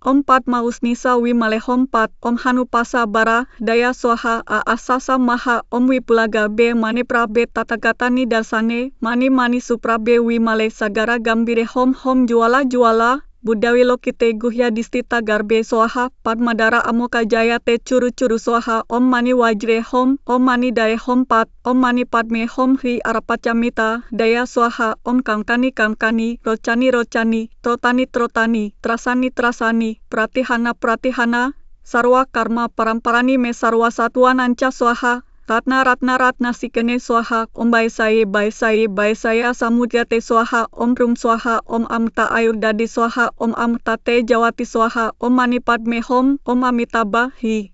Om Padma Usnisa Wimale Hom Pat Om Hanupasa Bara Daya Swaha A Asasa Maha Om Wipulaga Be Mane Prabe Tatagatani Darsane Mani Mani Suprabe Wimale Sagara Gambire Hom Hom Juala Juala Budawi Lokite Guhya Distita Garbe Swaha Padmadara Amoka Jaya Te Curu Curu Swaha Om Mani Wajre Hom Om Mani Daya Hom Pat Om Mani Padme Hom Hri Arapacamita Daya Swaha Om Kamkani Kamkani Rocani Rocani Trotani Trotani Trasani Trasani Pratihana Pratihana Sarwa Karma Paramparani Me Sarwa Satuan Anca Swaha Ratna Ratna Ratna Sikene Swaha Om Baesaye Baesaye Baesaya Samudyate Swaha Om Rum Swaha Om Amta Ayurdadi Swaha Om Amta Te Jawati Swaha Om Mani Padme Hom Om Amitabha Hi